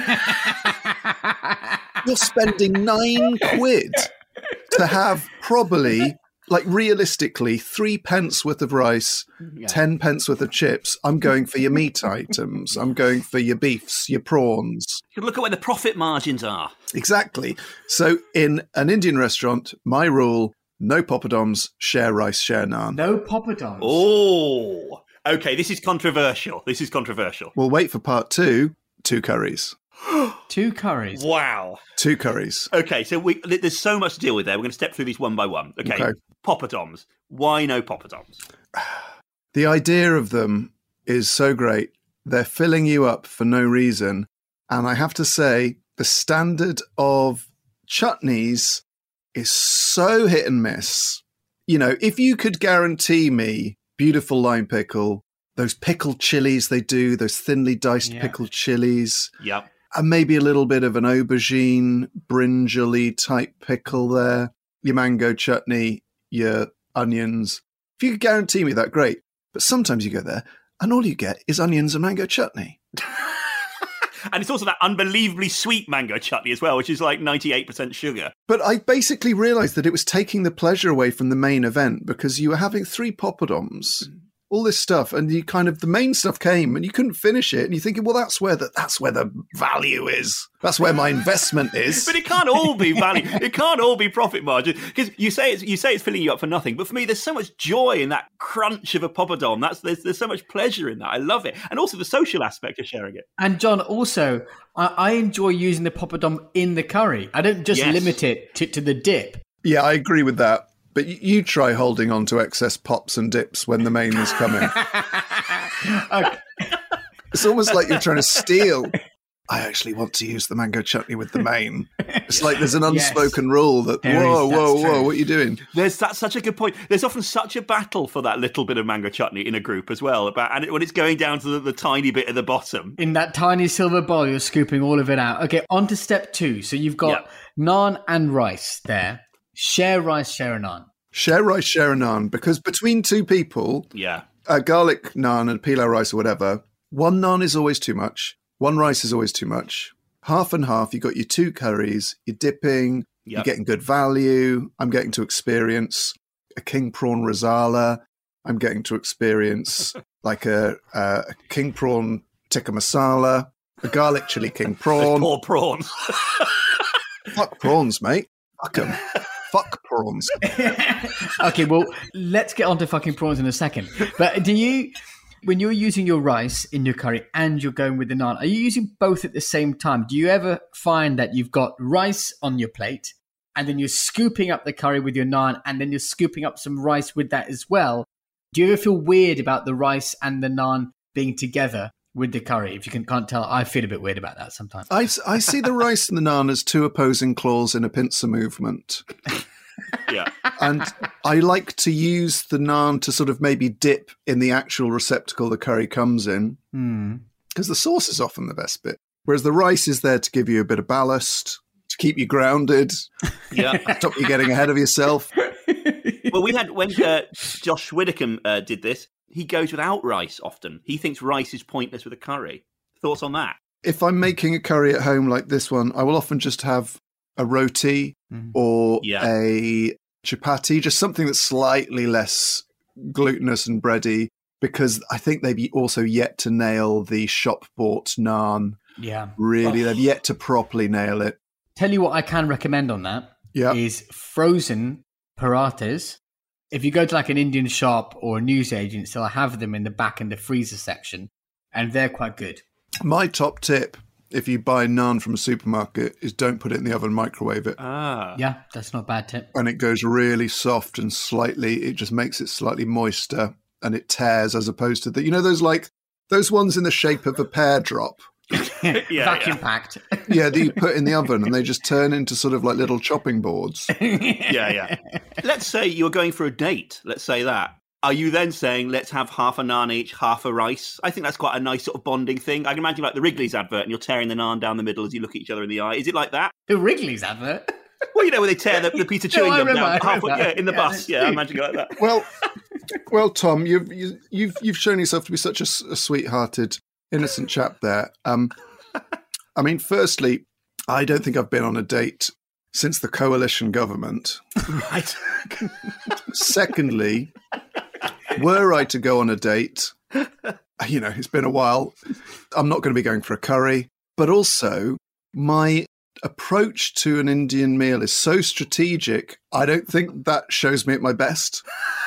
You're spending nine quid to have probably." Like, realistically, three pence worth of rice, Yeah. ten pence worth of chips. I'm going for your meat items. I'm going for your beefs, your prawns. You look at where the profit margins are. Exactly. So in an Indian restaurant, my rule, no poppadoms, share rice, share naan. No poppadoms. Oh, okay. This is controversial. This is controversial. We'll wait for part two, two curries. Two curries. Wow. Two curries. Okay, so we, there's so much to deal with there. We're going to step through these one by one. Okay. Okay. Poppadoms. Why no poppadoms? The idea of them is so great. They're filling you up for no reason. And I have to say, the standard of chutneys is so hit and miss. You know, if you could guarantee me beautiful lime pickle, those pickled chilies they do, those thinly diced Yeah. pickled chilies, Yep. and maybe a little bit of an aubergine, brinjal-y type pickle there, your mango chutney, your onions. If you could guarantee me that, great. But sometimes you go there and all you get is onions and mango chutney. And it's also that unbelievably sweet mango chutney as well, which is like ninety-eight percent sugar. But I basically realised that it was taking the pleasure away from the main event, because you were having three poppadoms, all this stuff, and you kind of, the main stuff came and you couldn't finish it, and you're thinking, well, that's where the, that's where the value is. That's where my investment is. But it can't all be value. It can't all be profit margin, because you say it's you say it's filling you up for nothing. But for me, there's so much joy in that crunch of a poppadom. That's there's, there's so much pleasure in that. I love it, and also the social aspect of sharing it. And John, also, I, I enjoy using the poppadom in the curry. I don't just Yes. limit it to, to the dip. Yeah, I agree with that. But y- you try holding on to excess pops and dips when the main is coming. Okay. It's almost like you're trying to steal. I actually want to use the mango chutney with the main. It's like there's an unspoken rule that, There is, whoa, that's whoa, whoa, true. what are you doing? There's that's such a good point. There's often such a battle for that little bit of mango chutney in a group as well. About and it, when it's going down to the, the tiny bit at the bottom. In that tiny silver bowl, you're scooping all of it out. Okay, on to step two. So you've got Yep. naan and rice there. Share rice, share a naan. Share rice, share a naan, because between two people, Yeah. a garlic naan and pilau rice or whatever, one naan is always too much. One rice is always too much. Half and half, you got your two curries, you're dipping, you're Yep. getting good value. I'm getting to experience a king prawn risala. I'm getting to experience like a, a, a king prawn tikka masala, a garlic chili king prawn. Poor prawns. Fuck prawns, mate. Fuck them. Fuck prawns. Okay, well, let's get on to fucking prawns in a second. But do you, when you're using your rice in your curry and you're going with the naan, are you using both at the same time? Do you ever find that you've got rice on your plate and then you're scooping up the curry with your naan and then you're scooping up some rice with that as well? Do you ever feel weird about the rice and the naan being together with the curry. If you can, can't tell, I feel a bit weird about that sometimes. I, I see the rice and the naan as two opposing claws in a pincer movement. Yeah. And I like to use the naan to sort of maybe dip in the actual receptacle the curry comes in, because Mm. the sauce is often the best bit. Whereas the rice is there to give you a bit of ballast, to keep you grounded, Yeah. stop you getting ahead of yourself. Well, we had, when uh, Josh Widdicombe uh, did this, he goes without rice often. He thinks rice is pointless with a curry. Thoughts on that? If I'm making a curry at home like this one, I will often just have a roti Mm. or Yeah. a chapati, just something that's slightly less glutinous and bready, because I think they've also yet to nail the shop-bought naan. Yeah. Really, Oh. they've yet to properly nail it. Tell you what I can recommend on that Yeah. is frozen parathas. If you go to like an Indian shop or a newsagent, they'll have them in the back in the freezer section, and they're quite good. My top tip, if you buy naan from a supermarket, is don't put it in the oven, microwave it. Ah. Yeah, that's not a bad tip. And it goes really soft and slightly, it just makes it slightly moister and it tears, as opposed to the, you know, those like, those ones in the shape of a pear drop. Yeah, Vacuum yeah. packed. Yeah, that you put in the oven and they just turn into sort of like little chopping boards. Yeah, yeah. Let's say you're going for a date. Let's say that. Are you then saying, let's have half a naan each, half a rice? I think that's quite a nice sort of bonding thing. I can imagine like the Wrigley's advert and you're tearing the naan down the middle as you look at each other in the eye. Is it like that? The Wrigley's advert. Well, you know, where they tear the, the piece of chewing No, I gum remember, down I halfway, remember. yeah, in the Yeah, bus. Yeah, I imagine it like that. Well, well, Tom, you've you, you've you've shown yourself to be such a, s- a sweethearted, innocent chap there. Um, I mean, firstly, I don't think I've been on a date since the coalition government. Right. Secondly, were I to go on a date, you know, it's been a while, I'm not going to be going for a curry. But also, my approach to an Indian meal is so strategic, I don't think that shows me at my best.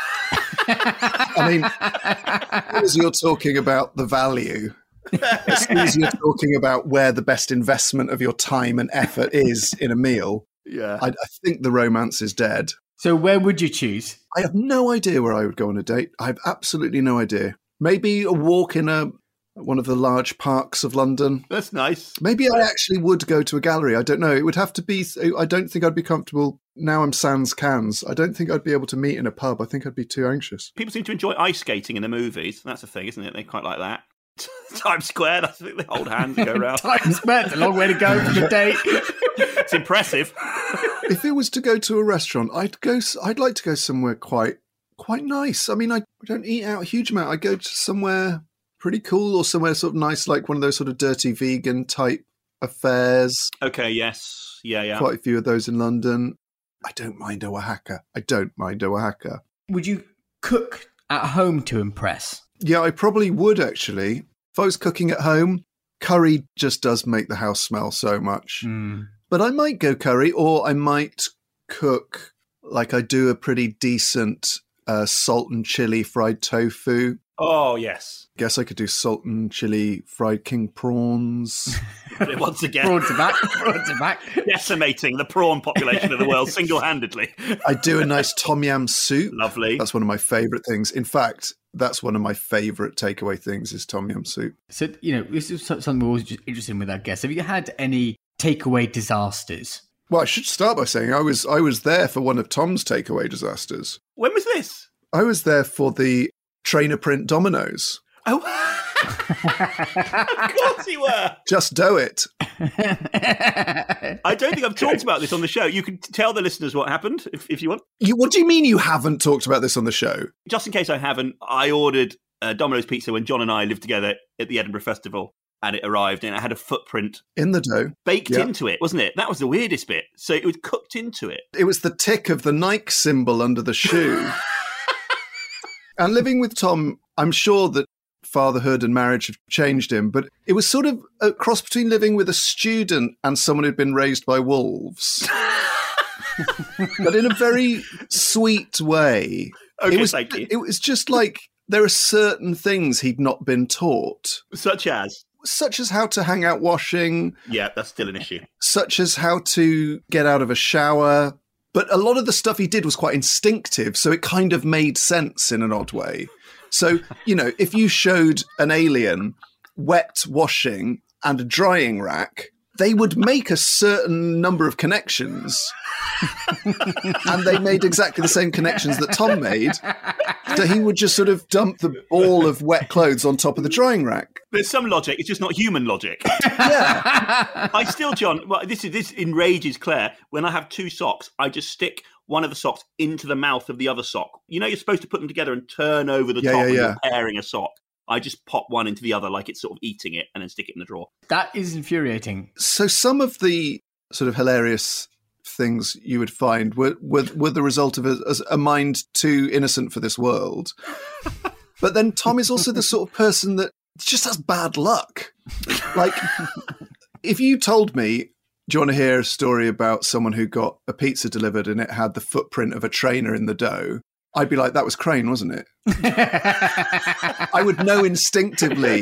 I mean, as you're talking about the value, as soon as you're talking about where the best investment of your time and effort is in a meal, Yeah. I, I think the romance is dead. So where would you choose? I have no idea where I would go on a date. I have absolutely no idea. Maybe a walk in a one of the large parks of London. That's nice. Maybe I actually would go to a gallery. I don't know. It would have to be. I don't think I'd be comfortable. Now I'm sans cans. I don't think I'd be able to meet in a pub. I think I'd be too anxious. People seem to enjoy ice skating in the movies. That's a thing, isn't it? They quite like that. Times Square, that's the they hold hands and go around. Times Square, it's a long way to go for the date. It's impressive. If it was to go to a restaurant, I'd go. s- I'd like to go somewhere quite, quite nice. I mean, I don't eat out a huge amount. I go to somewhere pretty cool or somewhere sort of nice, like one of those sort of dirty vegan type affairs. Okay, yes. Yeah, yeah. Quite a few of those in London. I don't mind Oaxaca. I don't mind Oaxaca. Would you cook at home to impress? Yeah, I probably would actually. If I was cooking at home, curry just does make the house smell so much. Mm. But I might go curry, or I might cook like I do a pretty decent uh, salt and chili fried tofu. Oh, yes. Guess I could do salt and chili fried king prawns. Once again, Broad to back, broad to back. decimating the prawn population of the world single-handedly. I do a nice tom yam soup. Lovely. That's one of my favourite things. In fact, that's one of my favourite takeaway things is tom yum soup. So, you know, this is so- something we're always just interested in with our guests. Have you had any takeaway disasters? Well, I should start by saying I was I was there for one of Tom's takeaway disasters. When was this? I was there for the trainer print Dominoes. Oh, of course you were. Just do it. I don't think I've talked about this on the show. You can t- tell the listeners what happened if, if you want. You, what do you mean you haven't talked about this on the show? Just in case I haven't, I ordered uh, Domino's Pizza when John and I lived together at the Edinburgh Festival, and it arrived and it had a footprint In the dough. baked Yeah. into it, wasn't it? That was the weirdest bit. So it was cooked into it. It was the tick of the Nike symbol under the shoe. And living with Tom, I'm sure that fatherhood and marriage have changed him, but it was sort of a cross between living with a student and someone who'd been raised by wolves. But in a very sweet way. Okay, it was, thank you. It was just like there are certain things he'd not been taught, Such as, such as how to hang out washing, yeah, that's still an issue. such as how to get out of a shower. But a lot of the stuff he did was quite instinctive, so it kind of made sense in an odd way. So, you know, if you showed an alien wet washing and a drying rack, they would make a certain number of connections. And they made exactly the same connections that Tom made. So he would just sort of dump the ball of wet clothes on top of the drying rack. There's some logic. It's just not human logic. Yeah. I still, John, well, this is this enrages Claire. When I have two socks, I just stick one of the socks into the mouth of the other sock. You know, you're supposed to put them together and turn over the Yeah, top yeah, when yeah. you're pairing a sock. I just pop one into the other like it's sort of eating it and then stick it in the drawer. That is infuriating. So some of the sort of hilarious things you would find were were, were the result of a, a mind too innocent for this world. But then Tom is also the sort of person that just has bad luck. Like, if you told me, do you want to hear a story about someone who got a pizza delivered and it had the footprint of a trainer in the dough? I'd be like, that was Crane, wasn't it? I would know instinctively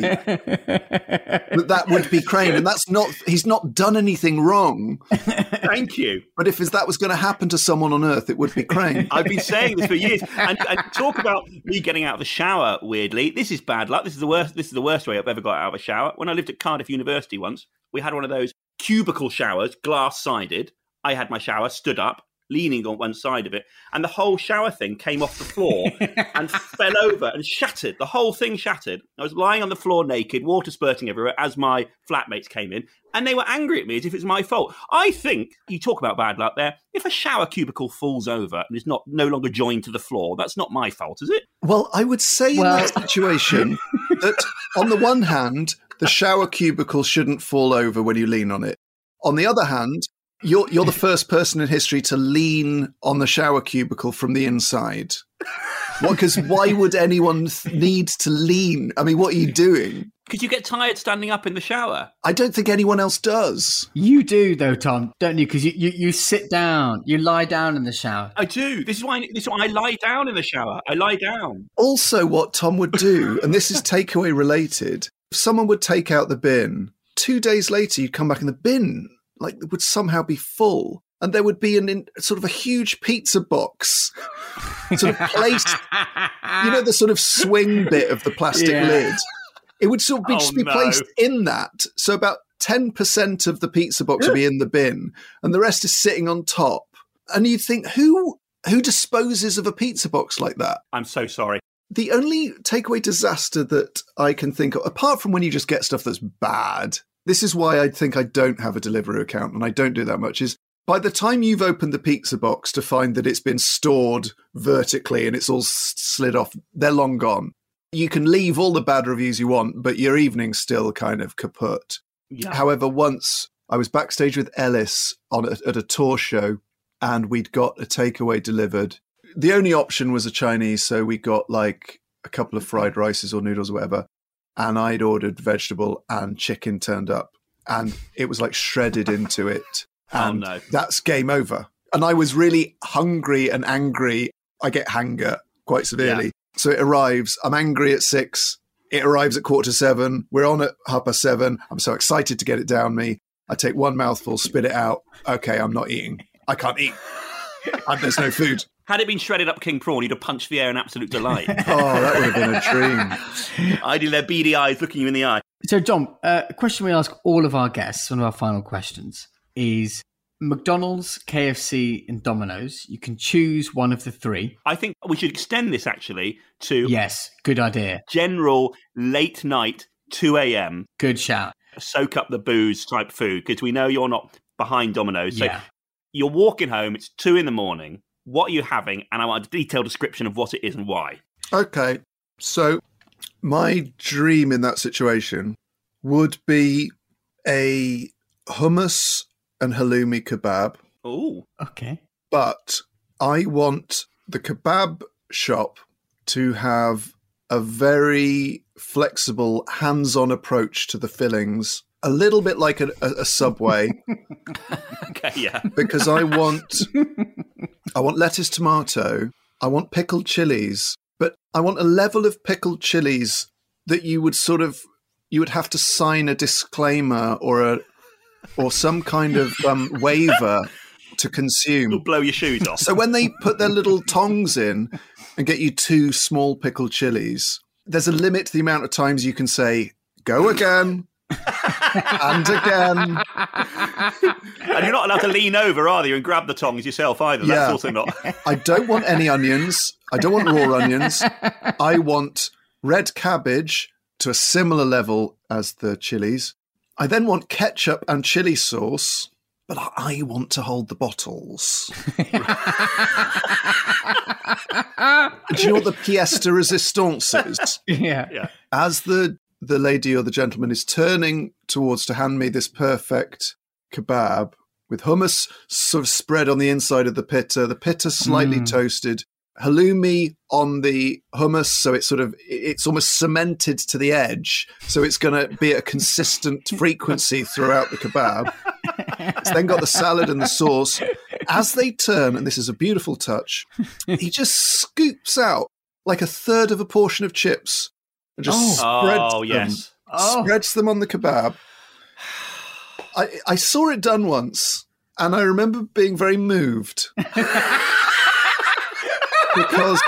that that would be Crane. And that's not, he's not done anything wrong. Thank you. But if that was going to happen to someone on Earth, it would be Crane. I've been saying this for years. And, and talk about me getting out of the shower, weirdly. This is bad luck. This is the worst, this is the worst way I've ever got out of a shower. When I lived at Cardiff University once, we had one of those cubicle showers, glass-sided. I had my shower, stood up, leaning on one side of it, and the whole shower thing came off the floor and fell over and shattered. The whole thing shattered. I was lying on the floor naked, water spurting everywhere as my flatmates came in, and they were angry at me as if it's my fault. I think, you talk about bad luck there, if a shower cubicle falls over and is not no longer joined to the floor, that's not my fault, is it? Well, I would say Well- in that situation that on the one hand, the shower cubicle shouldn't fall over when you lean on it. On the other hand, You're you're the first person in history to lean on the shower cubicle from the inside. What? Because why would anyone th- need to lean? I mean, what are you doing? Because you get tired standing up in the shower. I don't think anyone else does. You do, though, Tom, don't you? Because you, you, you sit down, you lie down in the shower. I do. This is why. This is why I lie down in the shower. I lie down. Also, what Tom would do, and this is takeaway related, if someone would take out the bin, two days later you'd come back and the bin like would somehow be full, and there would be an in, sort of a huge pizza box sort of placed, you know, the sort of swing bit of the plastic Yeah. lid. It would sort of be, Oh, just be no. placed in that. So about ten percent of the pizza box would be in the bin, and the rest is sitting on top. And you'd think, who who disposes of a pizza box like that? I'm so sorry. The only takeaway disaster that I can think of, apart from when you just get stuff that's bad, this is why I think I don't have a Deliveroo account and I don't do that much, is by the time you've opened the pizza box to find that it's been stored vertically and it's all s- slid off, they're long gone. You can leave all the bad reviews you want, but your evening's still kind of kaput. Yeah. However, once I was backstage with Ellis on a, at a tour show and we'd got a takeaway delivered. The only option was a Chinese, so we got like a couple of fried rices or noodles or whatever. And I'd ordered vegetable and chicken turned up. And it was like shredded into it. Oh, And no. that's game over. And I was really hungry and angry. I get hanger quite severely. Yeah. So it arrives. I'm angry at six. It arrives at quarter to seven. We're on at half past seven. I'm so excited to get it down me. I take one mouthful, spit it out. Okay, I'm not eating. I can't eat. And there's no food. Had it been shredded up king prawn, you'd have punched the air in absolute delight. Oh, that would have been a dream. Ideally, their beady eyes looking you in the eye. So, John, uh, a question we ask all of our guests, one of our final questions, is McDonald's, K F C, and Domino's. You can choose one of the three. I think we should extend this actually to Yes, good idea. general late night two a.m. Good shout. soak up the booze type food, because we know you're not behind Domino's. So Yeah. you're walking home, it's two in the morning. What are you having? And I want a detailed description of what it is and why. Okay, so my dream in that situation would be a hummus and halloumi kebab, Oh, Okay. but I want the kebab shop to have a very flexible, hands-on approach to the fillings, a little bit like a, a, a Subway, okay, yeah. because I want I want lettuce, tomato, I want pickled chilies, but I want a level of pickled chilies that you would sort of you would have to sign a disclaimer or a or some kind of um, waiver to You'll consume. blow your shoes off. So when they put their little tongs in and get you two small pickled chilies, there's a limit to the amount of times you can say go again. And again. And you're not allowed to lean over, are you, and grab the tongs yourself either. That's Yeah. also not. I don't want any onions. I don't want raw onions. I want red cabbage to a similar level as the chilies. I then want ketchup and chili sauce, but I want to hold the bottles. Do you know what the pièce de résistance is? Yeah. Yeah. As the the lady or the gentleman is turning towards to hand me this perfect kebab with hummus sort of spread on the inside of the pitta, the pitta slightly Mm. toasted, halloumi on the hummus, so it's sort of it's almost cemented to the edge, so it's going to be at a consistent frequency throughout the kebab. It's then got the salad and the sauce. As they turn, and this is a beautiful touch, he just scoops out like a third of a portion of chips and just Oh. spreads Oh, them, yes. Oh. spreads them on the kebab. I, I saw it done once, and I remember being very moved. Because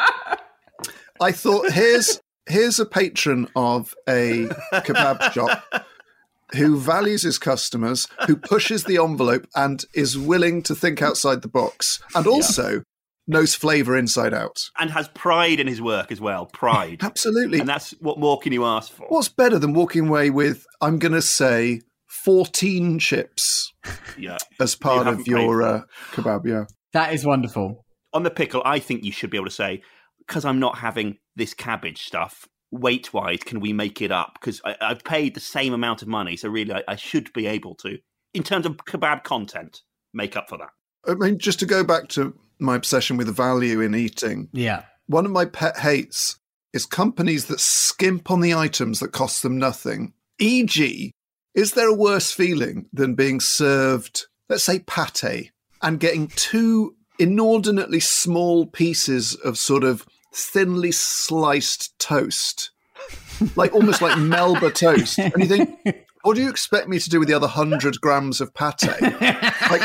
I thought, here's here's a patron of a kebab shop who values his customers, who pushes the envelope and is willing to think outside the box, and also knows flavour inside out. And has pride in his work as well. Pride. Absolutely. And that's what more can you ask for? What's better than walking away with, I'm going to say, fourteen chips Yeah. as part haven't of your paid uh, kebab? Yeah. That is wonderful. On the pickle, I think you should be able to say, because I'm not having this cabbage stuff, weight-wise, can we make it up? Because I've paid the same amount of money, so really I, I should be able to, in terms of kebab content, make up for that. I mean, just to go back to my obsession with value in eating, Yeah. one of my pet hates is companies that skimp on the items that cost them nothing. for example, is there a worse feeling than being served, let's say, pate, and getting two inordinately small pieces of sort of thinly sliced toast, like almost like Melba toast, and you think, what do you expect me to do with the other hundred grams of pate? Like,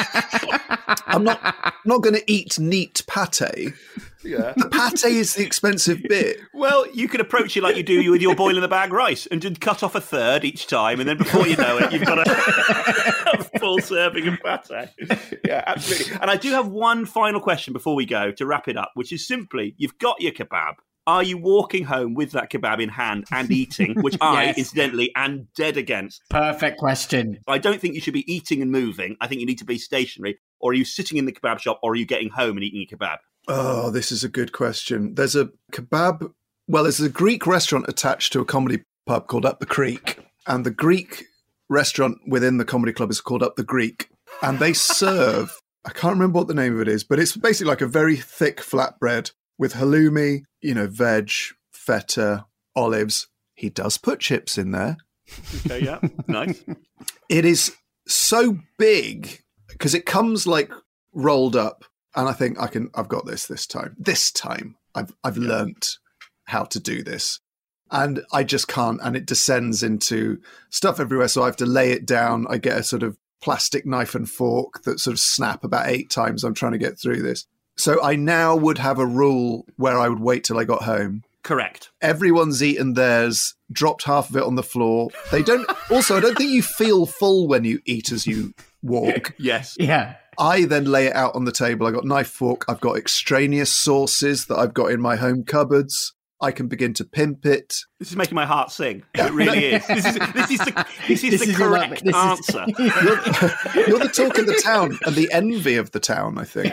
I'm not not going to eat neat pate. Yeah. The pate is the expensive bit. Well, you could approach it like you do with your boil in the bag rice and just cut off a third each time, and then before you know it, you've got a, a full serving of pate. Yeah, absolutely. And I do have one final question before we go to wrap it up, which is simply, you've got your kebab. Are you walking home with that kebab in hand and eating, which I, Yes. incidentally, am dead against? Perfect question. I don't think you should be eating and moving. I think you need to be stationary. Or are you sitting in the kebab shop, or are you getting home and eating your kebab? Oh, this is a good question. There's a kebab, well, there's a Greek restaurant attached to a comedy pub called Up the Creek. And the Greek restaurant within the comedy club is called Up the Greek. And they serve, I can't remember what the name of it is, but it's basically like a very thick flatbread with halloumi, you know, veg, feta, olives. He does put chips in there. Okay, yeah, nice. It is so big because it comes like rolled up. And I think I can, I've got this this time. This time I've, I've learnt how to do this. And I just can't. And it descends into stuff everywhere. So I have to lay it down. I get a sort of plastic knife and fork that sort of snap about eight times. I'm trying to get through this. So I now would have a rule where I would wait till I got home. Correct. Everyone's eaten theirs, dropped half of it on the floor. They don't, also, I don't think you feel full when you eat as you walk. Yes. Yeah. I then lay it out on the table. I've got knife, fork. I've got extraneous sauces that I've got in my home cupboards. I can begin to pimp it. This is making my heart sing. It really is. This is this is the this is This the is your correct this is- answer. You're, you're the talk of the town and the envy of the town, I think.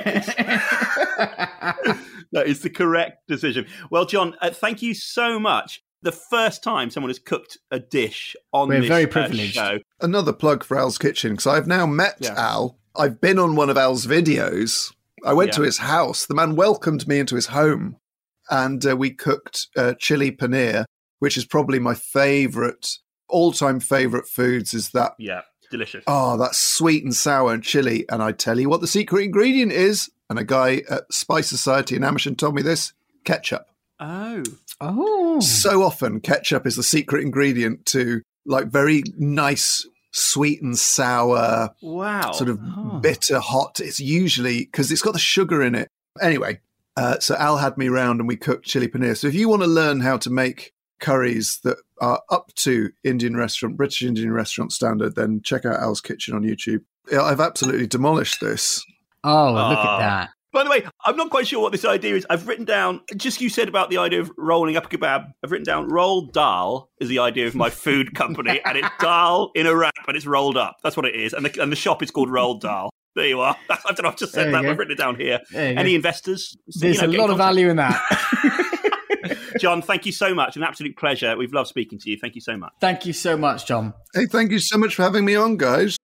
That is the correct decision. Well, John, uh, thank you so much. The first time someone has cooked a dish on We're this very uh, privileged. show. Another plug for Al's Kitchen, because I've now met Yeah. Al. I've been on one of Al's videos. I went to Yeah. his house. The man welcomed me into his home. And uh, we cooked uh, chili paneer, which is probably my favourite, all-time favourite foods, is that, Yeah, delicious. oh, that's sweet and sour and chili. And I tell you what the secret ingredient is. And a guy at Spice Society in Amersham told me this, ketchup. Oh. Oh. So often ketchup is the secret ingredient to like very nice, sweet and sour, Wow. sort of Oh. bitter hot. It's usually because it's got the sugar in it. Anyway, uh, so Al had me round and we cooked chili paneer. So if you want to learn how to make curries that are up to Indian restaurant, British Indian restaurant standard, then check out Al's Kitchen on YouTube. Yeah, I've absolutely demolished this. Oh, look at that. By the way, I'm not quite sure what this idea is. I've written down, just you said about the idea of rolling up a kebab, I've written down Roll Dal is the idea of my food company, and it's dal in a wrap and it's rolled up. That's what it is. And the, and the shop is called Roll Dal. There you are. I don't know, I've just said that. I've written it down here. Any go. investors? There's you know, a lot of value in that. John, thank you so much. An absolute pleasure. We've loved speaking to you. Thank you so much. Thank you so much, John. Hey, thank you so much for having me on, guys.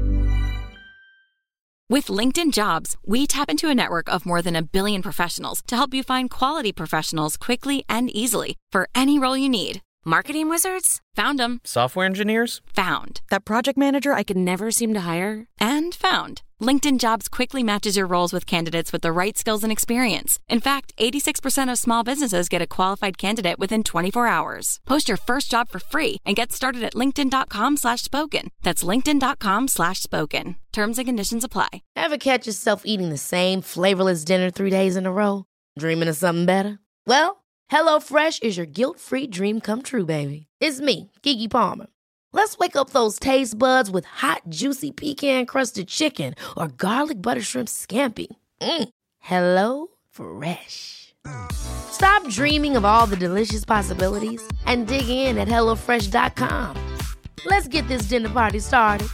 With LinkedIn Jobs, we tap into a network of more than a billion professionals to help you find quality professionals quickly and easily for any role you need. Marketing wizards? Found them. Software engineers? Found. That project manager I could never seem to hire? And found. LinkedIn Jobs quickly matches your roles with candidates with the right skills and experience. In fact, eighty-six percent of small businesses get a qualified candidate within twenty-four hours. Post your first job for free and get started at linkedin.com slash spoken. That's linkedin.com slash spoken. Terms and conditions apply. Ever catch yourself eating the same flavorless dinner three days in a row? Dreaming of something better? Well, HelloFresh is your guilt-free dream come true, baby. It's me, Keke Palmer. Let's wake up those taste buds with hot, juicy pecan-crusted chicken or garlic butter shrimp scampi. Mm. Hello Fresh. Stop dreaming of all the delicious possibilities and dig in at hello fresh dot com. Let's get this dinner party started.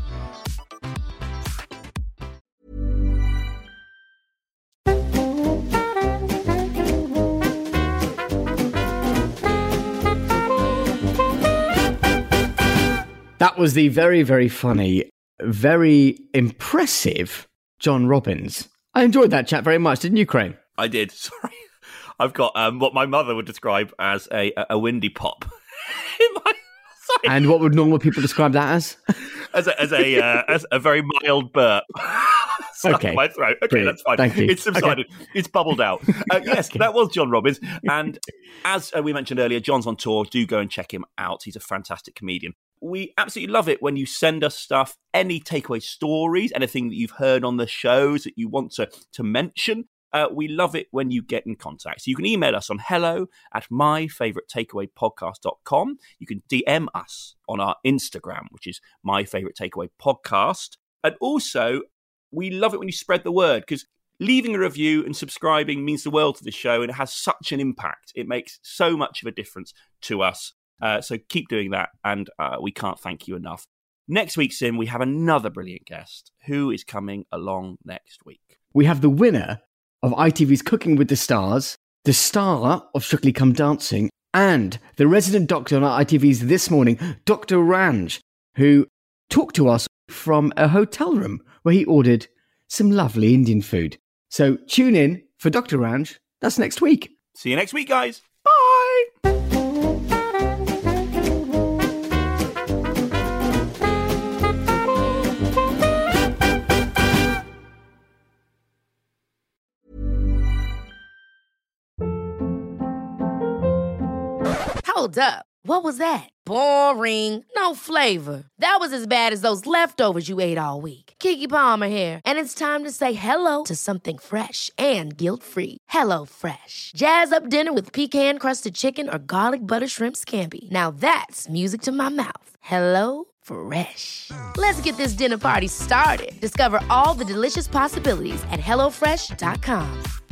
That was the very, very funny, very impressive John Robbins. I enjoyed that chat very much, didn't you, Crane? I did. Sorry. I've got um, what my mother would describe as a, a windy pop. my, and what would normal people describe that as? as a, as a, uh, as a very mild burp. Okay. My throat. Okay, Brilliant. That's fine. Thank you. It's subsided. Okay. It's bubbled out. Uh, yes, Okay. That was John Robbins. And as uh, we mentioned earlier, John's on tour. Do go and check him out. He's a fantastic comedian. We absolutely love it when you send us stuff, any takeaway stories, anything that you've heard on the shows that you want to, to mention. Uh, we love it when you get in contact. So you can email us on hello at my favourite takeaway podcast dot com. You can D M us on our Instagram, which is my favourite takeaway podcast. And also, we love it when you spread the word, because leaving a review and subscribing means the world to the show, and it has such an impact. It makes so much of a difference to us. Uh, so keep doing that, and uh, we can't thank you enough. Next week, Sim, we have another brilliant guest who is coming along next week. We have the winner of I T V's Cooking with the Stars, the star of Strictly Come Dancing, and the resident doctor on I T V's This Morning, Doctor Ranj, who talked to us from a hotel room where he ordered some lovely Indian food. So tune in for Doctor Ranj. That's next week. See you next week, guys. Bye! Hold up. What was that? Boring. No flavor. That was as bad as those leftovers you ate all week. Keke Palmer here, and it's time to say hello to something fresh and guilt-free. Hello Fresh. Jazz up dinner with pecan-crusted chicken or garlic butter shrimp scampi. Now that's music to my mouth. Hello Fresh. Let's get this dinner party started. Discover all the delicious possibilities at hello fresh dot com.